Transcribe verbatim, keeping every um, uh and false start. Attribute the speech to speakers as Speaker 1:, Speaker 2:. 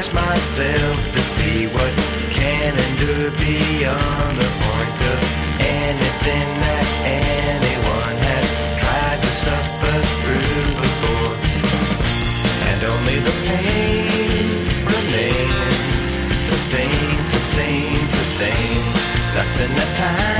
Speaker 1: test myself to see what can endure beyond the point of anything that anyone has tried to suffer through before. And only the pain remains. Sustain, sustain, sustain. Nothing that time